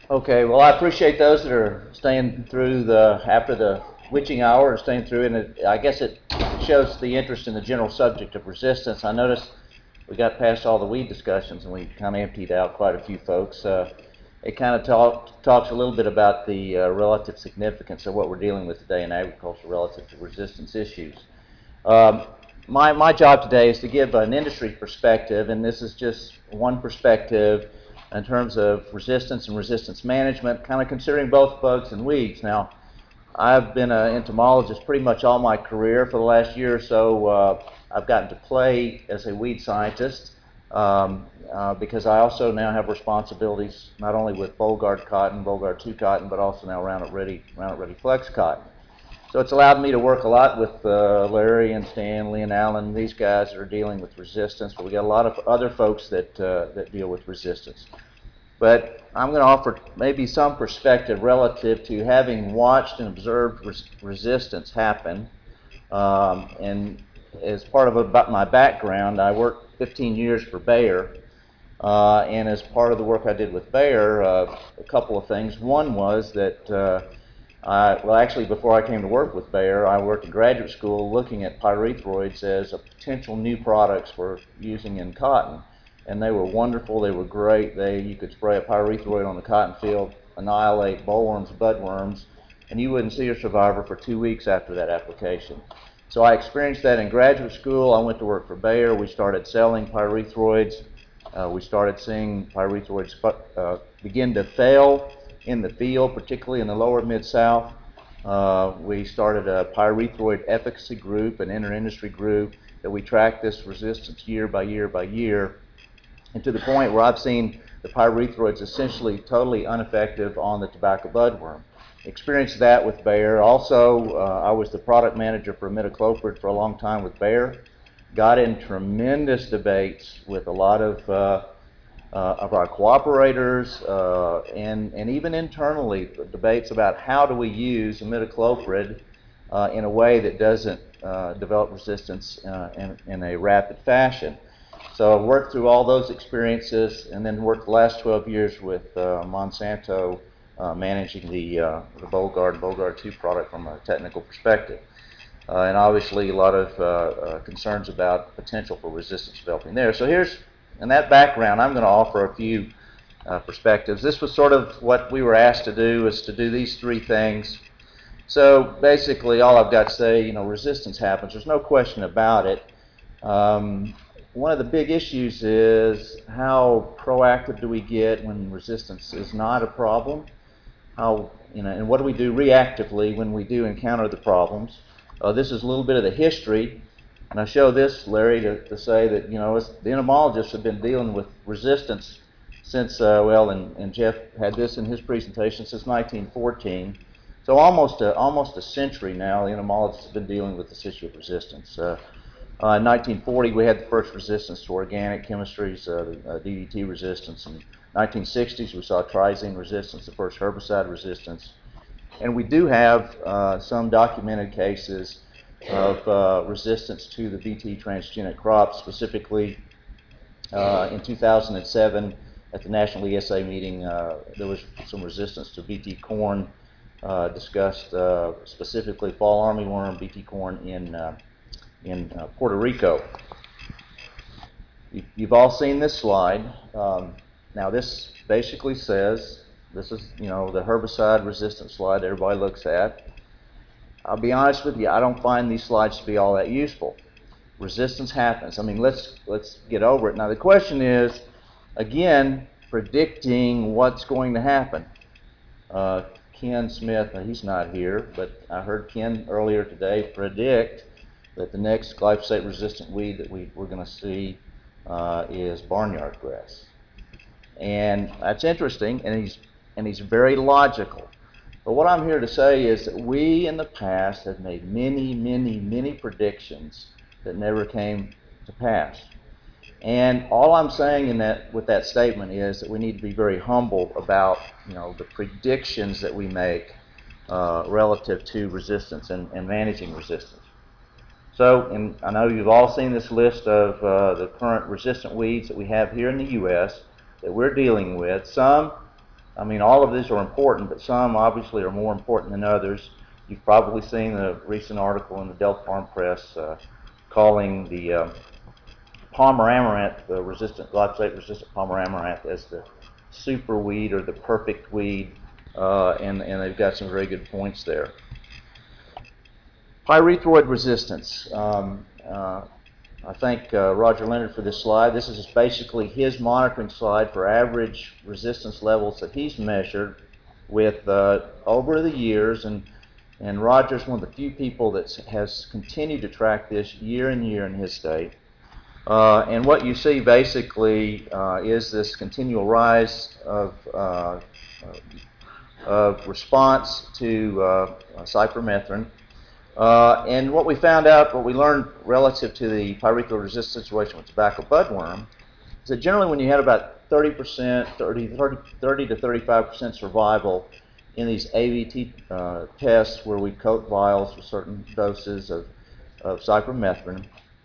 Okay, well, I appreciate those that are staying through after the witching hour and staying through, and I guess it shows the interest in the general subject of resistance. I noticed we got past all the weed discussions and we kind of emptied out quite a few folks. It kind of talks a little bit about the relative significance of what we're dealing with today in agriculture relative to resistance issues. Um, my job today is to give an industry perspective, and this is just one perspective in terms of resistance and resistance management, kind of considering both bugs and weeds. Now, I've been an entomologist pretty much all my career. For the last year or so, I've gotten to play as a weed scientist because I also now have responsibilities not only with Bollgard cotton, Bollgard 2 cotton, but also now Roundup Ready Flex cotton. So it's allowed me to work a lot with Larry and Stanley and Alan, these guys that are dealing with resistance, but we got a lot of other folks that deal with resistance. But I'm going to offer maybe some perspective relative to having watched and observed resistance happen. And as part of about my background, I worked 15 years for Bayer. And as part of the work I did with Bayer, a couple of things. One was that well, actually, before I came to work with Bayer, I worked in graduate school looking at pyrethroids as a potential new products for using in cotton. And they were wonderful, they were great. You could spray a pyrethroid on the cotton field, annihilate bollworms, budworms, and you wouldn't see a survivor for 2 weeks after that application. So I experienced that in graduate school. I went to work for Bayer. We started selling pyrethroids. We started seeing pyrethroids begin to fail in the field, particularly in the lower Mid-South. We started a pyrethroid efficacy group, an inter-industry group, that we tracked this resistance year by year by year, and to the point where I've seen the pyrethroids essentially totally ineffective on the tobacco budworm. Experienced that with Bayer. Also, I was the product manager for imidacloprid for a long time with Bayer. Got in tremendous debates with a lot of our cooperators and even internally debates about how do we use imidacloprid in a way that doesn't develop resistance in a rapid fashion. So I've worked through all those experiences and then worked the last 12 years with Monsanto managing the Bollgard 2 product from a technical perspective. And obviously a lot of concerns about potential for resistance developing there. So in that background, I'm going to offer a few perspectives. This was sort of what we were asked to do, is to do these three things. So basically all I've got to say, resistance happens. There's no question about it. One of the big issues is how proactive do we get when resistance is not a problem? And what do we do reactively when we do encounter the problems? This is a little bit of the history, and I show this, Larry, to say that the entomologists have been dealing with resistance since and Jeff had this in his presentation, since 1914. So almost a century now, the entomologists have been dealing with this issue of resistance. In 1940, we had the first resistance to organic chemistries, DDT resistance. In 1960s, we saw triazine resistance, the first herbicide resistance. And we do have some documented cases of resistance to the Bt transgenic crops. Specifically, in 2007, at the National ESA meeting, there was some resistance to Bt corn discussed, specifically fall armyworm, Bt corn in Puerto Rico. You've all seen this slide. Now this basically says, this is the herbicide resistance slide everybody looks at. I'll be honest with you, I don't find these slides to be all that useful. Resistance happens. I mean, let's get over it. Now the question is, again, predicting what's going to happen. Ken Smith, he's not here, but I heard Ken earlier today predict that the next glyphosate-resistant weed that we're going to see is barnyard grass. And that's interesting, and he's very logical. But what I'm here to say is that we in the past have made many, many, many predictions that never came to pass. And all I'm saying with that statement is that we need to be very humble about the predictions that we make relative to resistance and managing resistance. So, and I know you've all seen this list of the current resistant weeds that we have here in the U.S. that we're dealing with. Some I mean, all of these are important, but some obviously are more important than others. You've probably seen a recent article in the Delta Farm Press calling the Palmer amaranth, the glyphosate-resistant Palmer amaranth, as the super weed or the perfect weed, and they've got some very good points there. Pyrethroid resistance. I thank Roger Leonard for this slide. This is basically his monitoring slide for average resistance levels that he's measured with over the years, and Roger's one of the few people that has continued to track this year and year in his state. And what you see basically is this continual rise of response to cypermethrin. And what we found out, what we learned relative to the pyrethroid resistant situation with tobacco budworm, is that generally when you had about 30 to 35% survival in these AVT tests where we coat vials with certain doses of cypermethrin,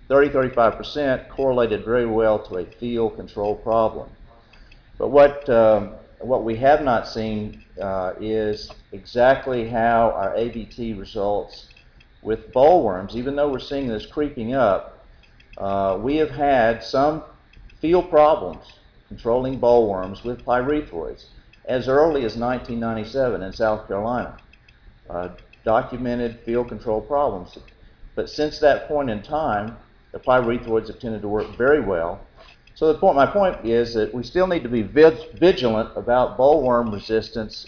35% correlated very well to a field control problem. But what we have not seen is exactly how our AVT results with bollworms. Even though we're seeing this creeping up, we have had some field problems controlling bollworms with pyrethroids as early as 1997 in South Carolina. Documented field control problems. But since that point in time, the pyrethroids have tended to work very well. So my point is that we still need to be vigilant about bollworm resistance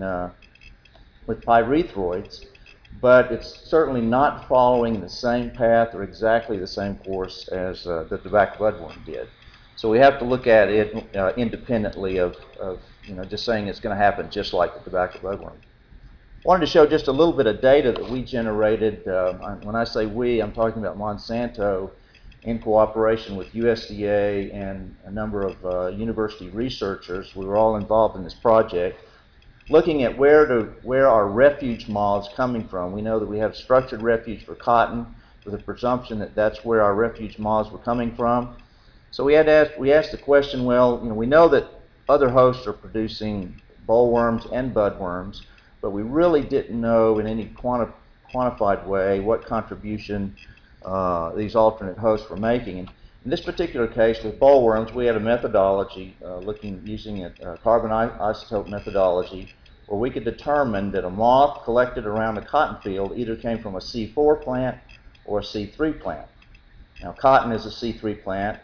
with pyrethroids, but it's certainly not following the same path or exactly the same course as the tobacco budworm did. So we have to look at it independently of just saying it's going to happen just like the tobacco budworm. I wanted to show just a little bit of data that we generated. When I say we, I'm talking about Monsanto in cooperation with USDA and a number of university researchers. We were all involved in this project, looking at where our refuge moths coming from. We know that we have structured refuge for cotton with a presumption that that's where our refuge moths were coming from. So we asked the question, well, we know that other hosts are producing bollworms and budworms, but we really didn't know in any quantified way what contribution these alternate hosts were making. And in this particular case, with bollworms, we had a methodology using a carbon isotope methodology where we could determine that a moth collected around a cotton field either came from a C4 plant or a C3 plant. Now, cotton is a C3 plant.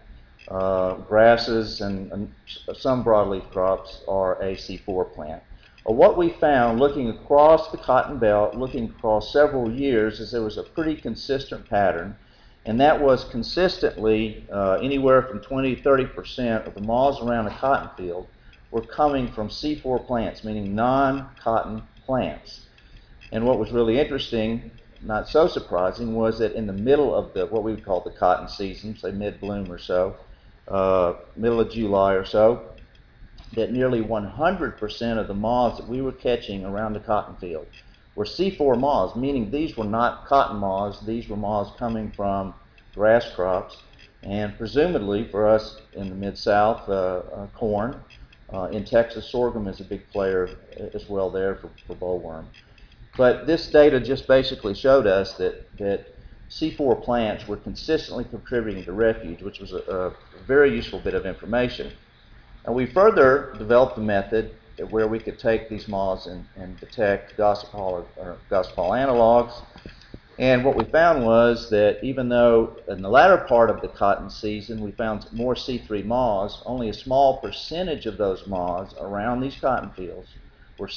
Grasses and some broadleaf crops are a C4 plant. What we found looking across the cotton belt, looking across several years, is there was a pretty consistent pattern, and that was consistently anywhere from 20 to 30% of the moths around a cotton field were coming from C4 plants, meaning non-cotton plants. And what was really interesting, not so surprising, was that in the middle of what we would call the cotton season, say mid-bloom or so, middle of July or so, that nearly 100% of the moths that we were catching around the cotton field were C4 moths, meaning these were not cotton moths, these were moths coming from grass crops, and presumably for us in the Mid-South, corn. In Texas, sorghum is a big player as well there for bollworm. But this data just basically showed us that C4 plants were consistently contributing to refuge, which was a very useful bit of information. And we further developed a method where we could take these moths and detect gossypol analogs. And what we found was that even though in the latter part of the cotton season we found more C3 moths, only a small percentage of those moths around these cotton fields were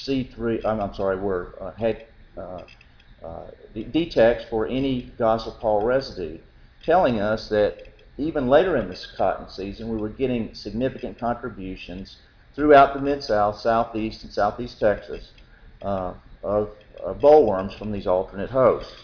had detects for any gossypol residue, telling us that even later in this cotton season, we were getting significant contributions throughout the Mid-South, Southeast, and Southeast Texas of bollworms from these alternate hosts.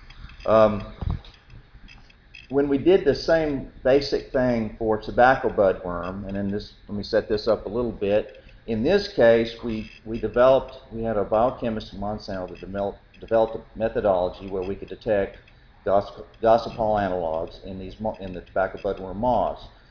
When we did the same basic thing for tobacco budworm, and let me set this up a little bit. In this case, we had a biochemist in Monsanto that developed a methodology where we could detect gossypol analogs in the tobacco budworm moths.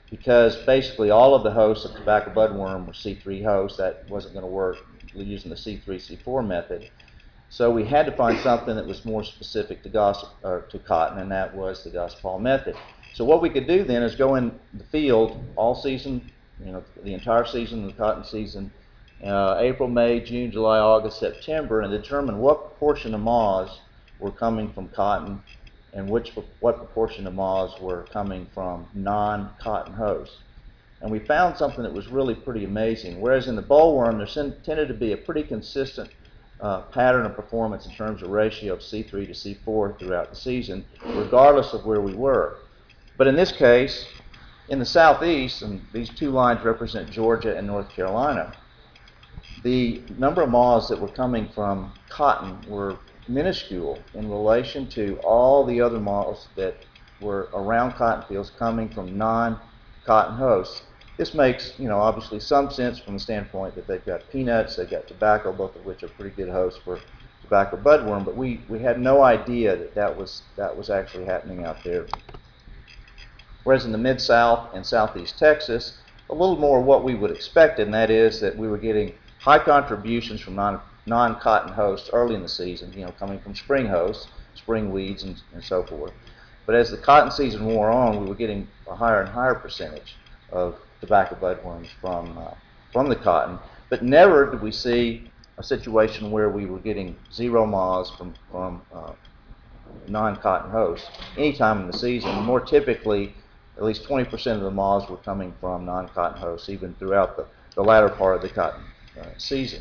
because basically all of the hosts of tobacco budworm were C3 hosts. That wasn't going to work using the C3, C4 method. So we had to find something that was more specific to cotton, and that was the Gospel method. So what we could do then is go in the field all season, the entire season, the cotton season, April, May, June, July, August, September, and determine what proportion of moths were coming from cotton and what proportion of moths were coming from non-cotton hosts. And we found something that was really pretty amazing. Whereas in the bollworm, there tended to be a pretty consistent pattern of performance in terms of ratio of C3 to C4 throughout the season, regardless of where we were. But in this case, in the southeast, and these two lines represent Georgia and North Carolina, the number of moths that were coming from cotton were minuscule in relation to all the other moths that were around cotton fields coming from non-cotton hosts. This makes, obviously some sense from the standpoint that they've got peanuts, they've got tobacco, both of which are pretty good hosts for tobacco budworm, but we had no idea that was actually happening out there. Whereas in the Mid-South and Southeast Texas, a little more what we would expect, and that is that we were getting high contributions from non-cotton hosts early in the season, coming from spring hosts, spring weeds, and so forth. But as the cotton season wore on, we were getting a higher and higher percentage of tobacco budworms from the cotton. But never did we see a situation where we were getting zero moths from non-cotton hosts any time in the season. More typically, at least 20% of the moths were coming from non-cotton hosts, even throughout the latter part of the cotton season.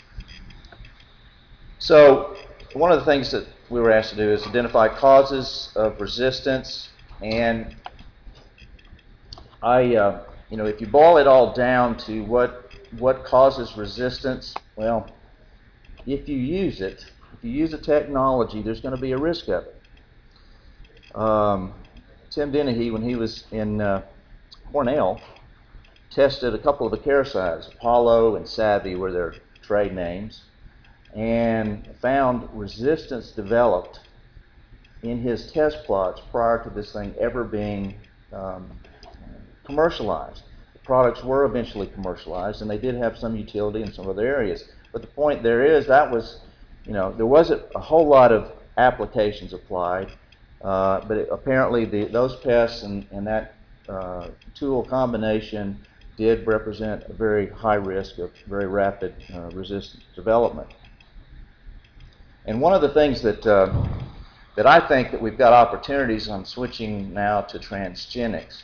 So one of the things that we were asked to do is identify causes of resistance, and if you boil it all down to what causes resistance, well, if you use a technology, there's going to be a risk of it. Tim Dennehy, when he was in Cornell, tested a couple of acaricides. Apollo and Savvy were their trade names, and found resistance developed in his test plots prior to this thing ever being commercialized. The products were eventually commercialized, and they did have some utility in some other areas. But the point there is that was, there wasn't a whole lot of applications applied, but apparently those pests and that tool combination did represent a very high risk of very rapid resistance development. And one of the things that I think that we've got opportunities on switching now to transgenics.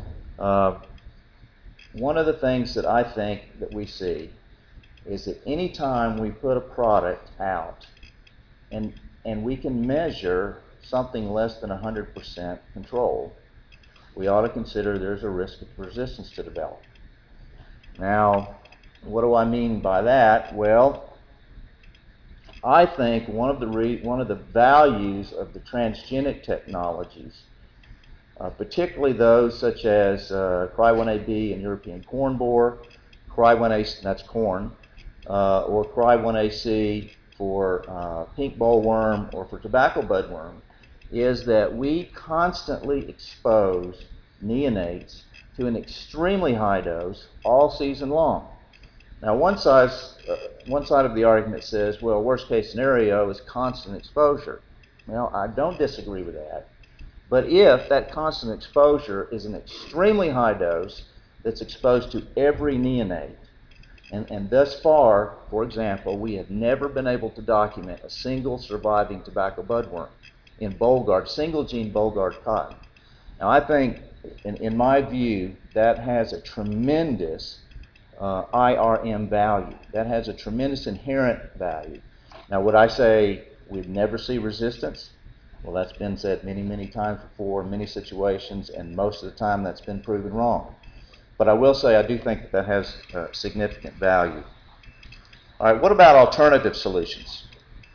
One of the things that I think that we see is that any time we put a product out and we can measure something less than 100% control, we ought to consider there's a risk of resistance to develop. Now, what do I mean by that? Well, I think one of the values of the transgenic technologies, particularly those such as Cry1AB and European corn borer, Cry1AC, that's corn, or Cry1AC for pink bollworm or for tobacco budworm, is that we constantly expose neonates to an extremely high dose all season long. Now, one side of the argument says, well, worst case scenario is constant exposure. Well, I don't disagree with that. But if that constant exposure is an extremely high dose that's exposed to every neonate, and thus far, for example, we have never been able to document a single surviving tobacco budworm in Bollgard, single gene Bollgard cotton. Now, I think, in my view, that has a tremendous IRM value. That has a tremendous inherent value. Now, would I say we'd never see resistance? Well, that's been said many, many times before in many situations, and most of the time that's been proven wrong. But I will say I do think that has significant value. All right, what about alternative solutions?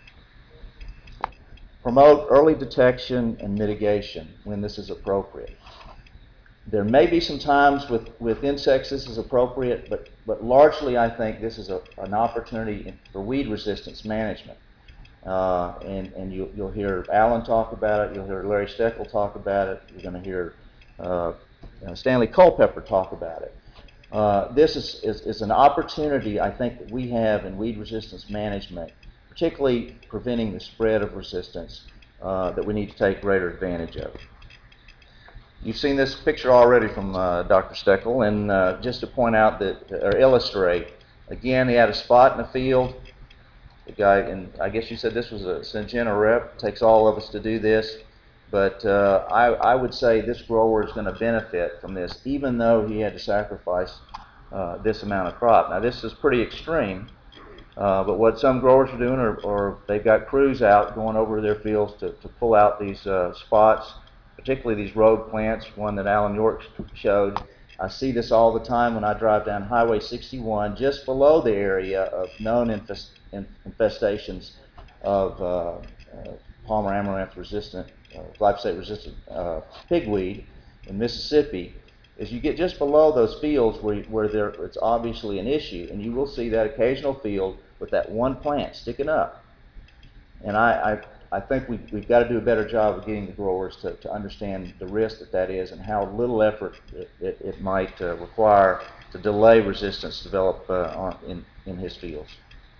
Promote early detection and mitigation when this is appropriate. There may be some times with insects this is appropriate, but largely I think this is an opportunity for weed resistance management. And you'll hear Alan talk about it. You'll hear Larry Steckel talk about it. You're going to hear Stanley Culpepper talk about it. This is an opportunity, I think, that we have in weed resistance management, particularly preventing the spread of resistance, that we need to take greater advantage of. You've seen this picture already from Dr. Steckel, and just to point out that, or illustrate, again, he had a spot in the field. The guy, and I guess you said this was a Syngenta rep, takes all of us to do this, but I would say this grower is going to benefit from this, even though he had to sacrifice this amount of crop. Now, this is pretty extreme, but what some growers are doing, or they've got crews out going over their fields to pull out these spots, particularly these rogue plants, one that Alan York showed. I see this all the time when I drive down Highway 61, just below the area of known infestations of Palmer amaranth resistant, glyphosate resistant pigweed in Mississippi. As you get just below those fields where it's obviously an issue, and you will see that occasional field with that one plant sticking up. And I think we've got to do a better job of getting the growers to understand the risk that is and how little effort it might require to delay resistance develop in his fields.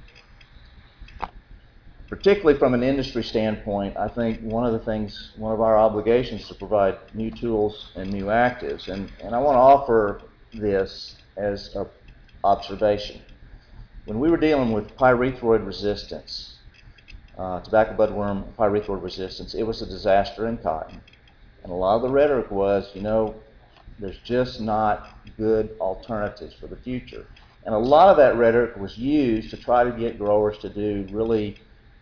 Particularly from an industry standpoint, I think one of our obligations is to provide new tools and new actives. And I want to offer this as an observation. When we were dealing with pyrethroid resistance, tobacco budworm pyrethroid resistance, it was a disaster in cotton. And a lot of the rhetoric was, there's just not good alternatives for the future. And a lot of that rhetoric was used to try to get growers to do really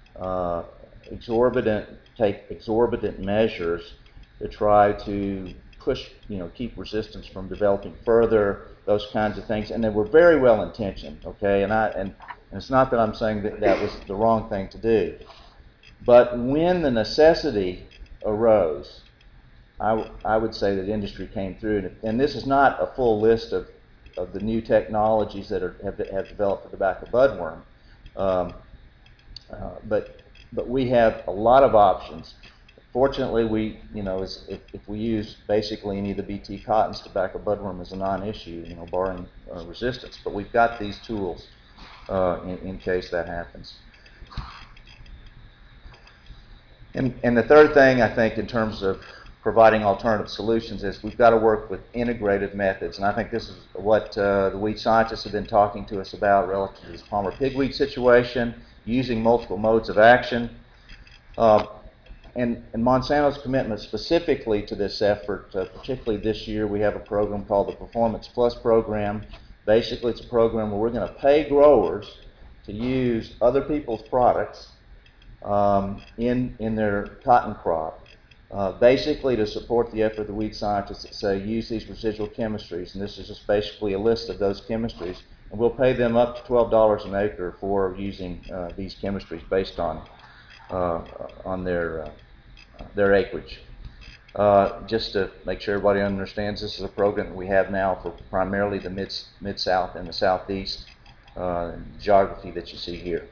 take exorbitant measures to try to push, keep resistance from developing further, those kinds of things. And they were very well intentioned, okay? And it's not that I'm saying that was the wrong thing to do. But when the necessity arose, I would say that industry came through. And this is not a full list of the new technologies that have developed for tobacco budworm. But we have a lot of options. Fortunately, if we use basically any of the BT cottons, tobacco budworm is a non-issue, barring resistance. But we've got these tools in case that happens. And the third thing, I think, in terms of providing alternative solutions is we've got to work with integrated methods. And I think this is what the weed scientists have been talking to us about relative to this Palmer pigweed situation, using multiple modes of action. And Monsanto's commitment specifically to this effort, particularly this year, we have a program called the Performance Plus program. Basically, it's a program where we're going to pay growers to use other people's products in their cotton crop, basically to support the effort of the weed scientists that say use these residual chemistries. And this is just basically a list of those chemistries. And we'll pay them up to $12 an acre for using these chemistries based on their acreage. Just to make sure everybody understands, this is a program that we have now for primarily the mid-south and the southeast geography that you see here.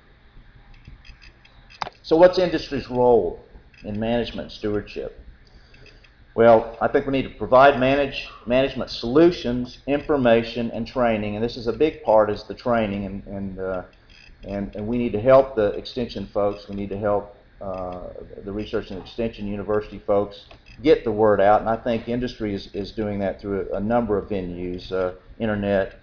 So what's industry's role in management and stewardship? Well, I think we need to provide management solutions, information, and training, and this is a big part is the training, and we need to help the extension folks. We need to help the research and extension university folks get the word out, and I think industry is doing that through a number of venues, internet,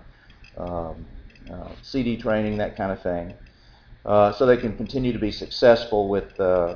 CD training, that kind of thing, so they can continue to be successful with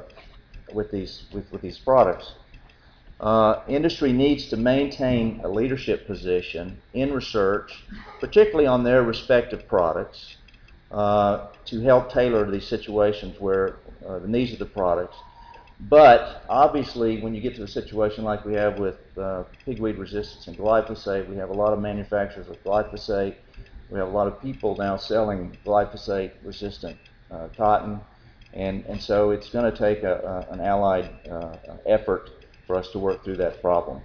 these products. Industry needs to maintain a leadership position in research, particularly on their respective products, to help tailor these situations where the needs of the products. But obviously, when you get to a situation like we have with pigweed resistance and glyphosate, we have a lot of manufacturers of glyphosate. We have a lot of people now selling glyphosate-resistant cotton, and so it's going to take an allied effort for us to work through that problem.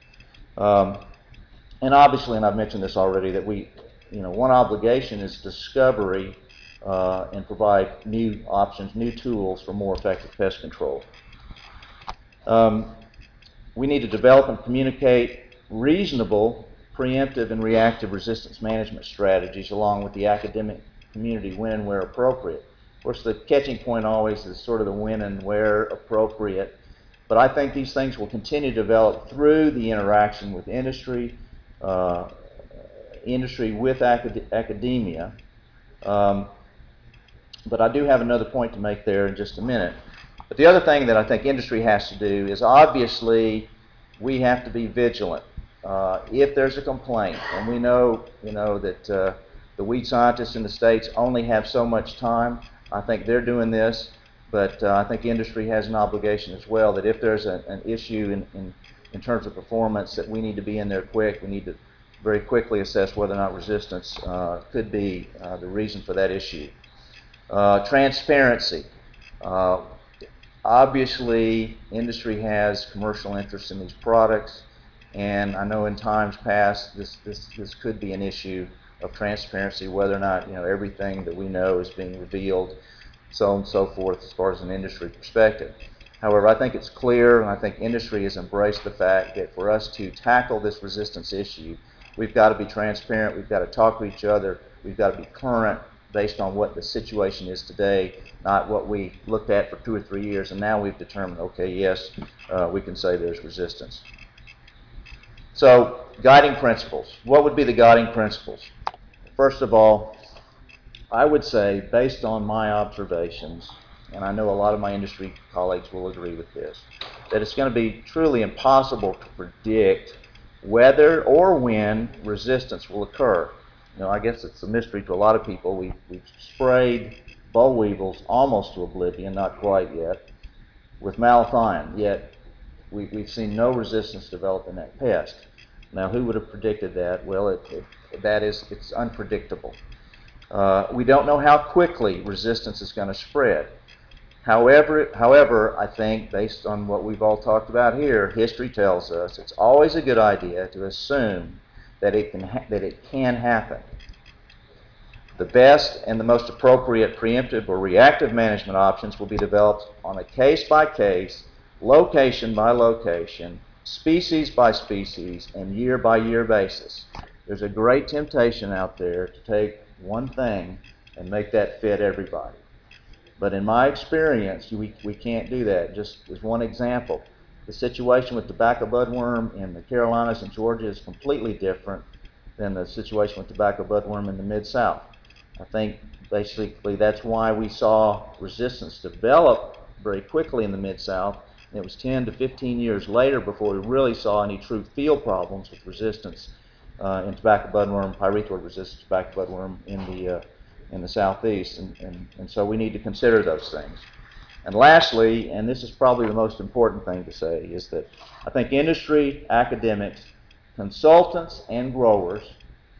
And obviously, and I've mentioned this already, that one obligation is discovery and provide new options, new tools for more effective pest control. We need to develop and communicate reasonable preemptive and reactive resistance management strategies along with the academic community when and where appropriate. Of course, the catching point always is sort of the when and where appropriate, but I think these things will continue to develop through the interaction with industry, industry with academia. But I do have another point to make there in just a minute. But the other thing that I think industry has to do is obviously we have to be vigilant. If there's a complaint, and we know, that the weed scientists in the states only have so much time, I think they're doing this, but I think industry has an obligation as well that if there's an issue in terms of performance that we need to be in there quick, we need to very quickly assess whether or not resistance could be the reason for that issue. Transparency. Obviously, industry has commercial interest in these products, and I know in times past this could be an issue of transparency, whether or not everything that we know is being revealed, so on and so forth, as far as an industry perspective. However, I think it's clear, and I think industry has embraced the fact that for us to tackle this resistance issue, we've got to be transparent, we've got to talk to each other, we've got to be current based on what the situation is today, not what we looked at for 2 or 3 years, and now we've determined, okay, yes, we can say there's resistance. So, guiding principles. What would be the guiding principles? First of all, I would say, based on my observations, and I know a lot of my industry colleagues will agree with this, that it's going to be truly impossible to predict whether or when resistance will occur. I guess it's a mystery to a lot of people. We've sprayed boll weevils almost to oblivion, not quite yet, with malathion, yet we've seen no resistance develop in that pest. Now, who would have predicted that? Well, it's unpredictable. We don't know how quickly resistance is going to spread. However, I think, based on what we've all talked about here, history tells us it's always a good idea to assume that it can happen. The best and the most appropriate preemptive or reactive management options will be developed on a case-by-case, location-by-location, species-by-species, and year-by-year basis. There's a great temptation out there to take one thing and make that fit everybody. But in my experience, we can't do that. Just as one example, the situation with tobacco budworm in the Carolinas and Georgia is completely different than the situation with tobacco budworm in the Mid-South. I think basically that's why we saw resistance develop very quickly in the Mid-South. And it was 10 to 15 years later before we really saw any true field problems with resistance in tobacco budworm, pyrethroid resistant tobacco budworm in the Southeast. And so we need to consider those things. And lastly, and this is probably the most important thing to say, is that I think industry, academics, consultants, and growers,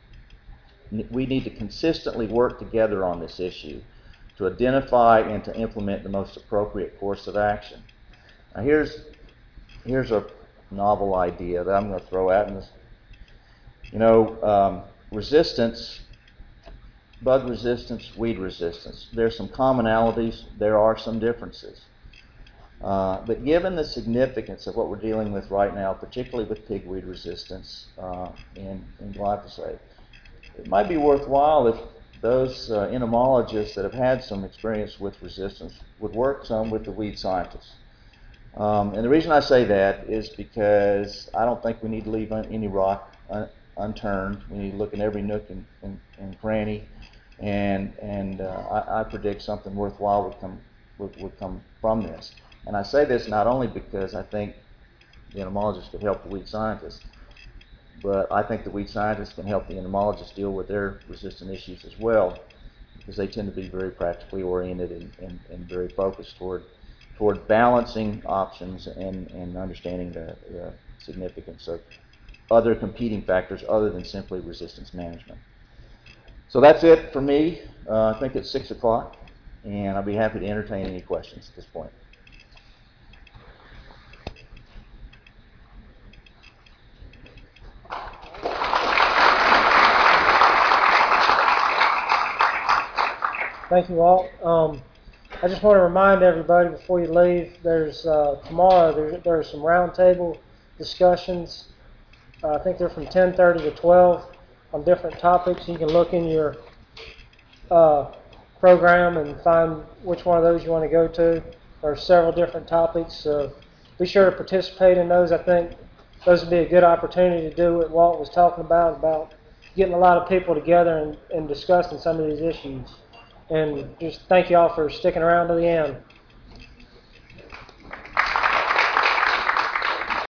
we need to consistently work together on this issue to identify and to implement the most appropriate course of action. Now here's a novel idea that I'm going to throw out. Resistance, bug resistance, weed resistance. There's some commonalities, there are some differences. But given the significance of what we're dealing with right now, particularly with pigweed resistance in glyphosate, it might be worthwhile if those entomologists that have had some experience with resistance would work some with the weed scientists. And the reason I say that is because I don't think we need to leave any rock unturned. We need to look in every nook and cranny, and I predict something worthwhile would come from this. And I say this not only because I think the entomologists could help the weed scientists, but I think the weed scientists can help the entomologists deal with their resistant issues as well, because they tend to be very practically oriented and very focused toward balancing options and understanding the significance of other competing factors other than simply resistance management. So that's it for me. I think it's 6 o'clock, and I'll be happy to entertain any questions at this point. Thank you, Walt. I just want to remind everybody before you leave, there's tomorrow there are some roundtable discussions I think they're from 10:30 to 12 on different topics. You can look in your program and find which one of those you want to go to. There are several different topics, so be sure to participate in those. I think those would be a good opportunity to do what Walt was talking about getting a lot of people together and discussing some of these issues. And just thank you all for sticking around to the end.